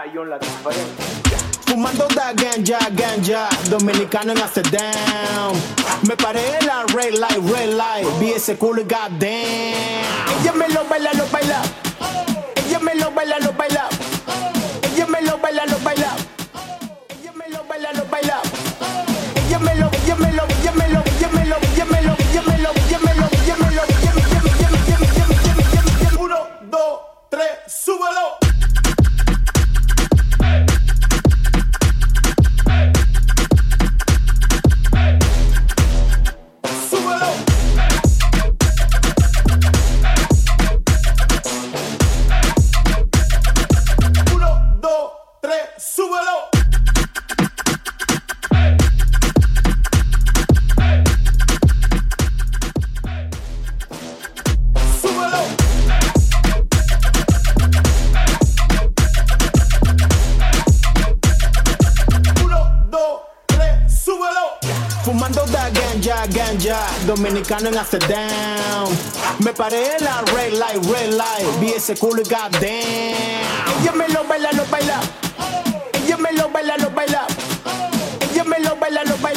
Zion la diferencia. Fumando da ganja, dominicano en Amsterdam. Me paré en la red light, vi ese culo y goddamn. Ella me lo baila, ella me lo baila, ella me lo baila, ella me lo baila, ella me lo, ella me lo, ella me lo, ella me lo, ella me lo, ella me lo, ella me lo, ella me lo, 1, 2, 3, súbelo. Fumando da ganja, dominicano en Amsterdam. Me paré en la red light, vi ese culo y goddamn. Ella me lo baila, ella me lo baila, ella me lo baila,